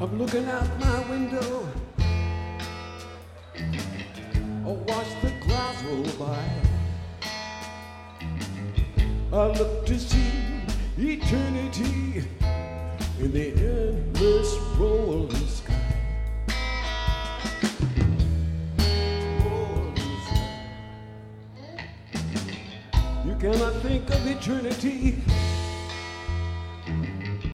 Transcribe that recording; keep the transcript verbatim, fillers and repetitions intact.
I'm looking out my window. I watch the clouds roll by. I look to see eternity in the endless rolling sky. Rolling sky. You cannot think of eternity